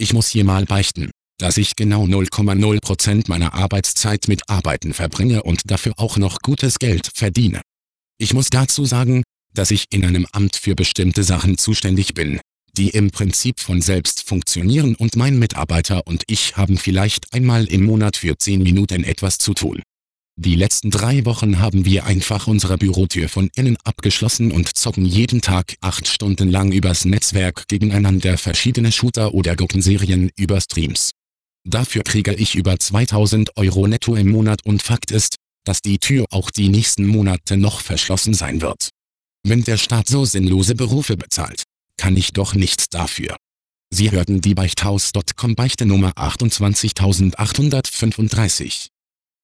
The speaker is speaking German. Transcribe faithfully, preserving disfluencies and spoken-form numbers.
Ich muss hier mal beichten, dass ich genau null Komma null Prozent meiner Arbeitszeit mit Arbeiten verbringe und dafür auch noch gutes Geld verdiene. Ich muss dazu sagen, dass ich in einem Amt für bestimmte Sachen zuständig bin, die im Prinzip von selbst funktionieren und mein Mitarbeiter und ich haben vielleicht einmal im Monat für zehn Minuten etwas zu tun. Die letzten drei Wochen haben wir einfach unsere Bürotür von innen abgeschlossen und zocken jeden Tag acht Stunden lang übers Netzwerk gegeneinander verschiedene Shooter oder Gurkenserien über Streams. Dafür kriege ich über zweitausend Euro netto im Monat und Fakt ist, dass die Tür auch die nächsten Monate noch verschlossen sein wird. Wenn der Staat so sinnlose Berufe bezahlt, kann ich doch nichts dafür. Sie hörten die Beichthaus Punkt com Beichte Nummer achtundzwanzigtausendachthundertfünfunddreißig.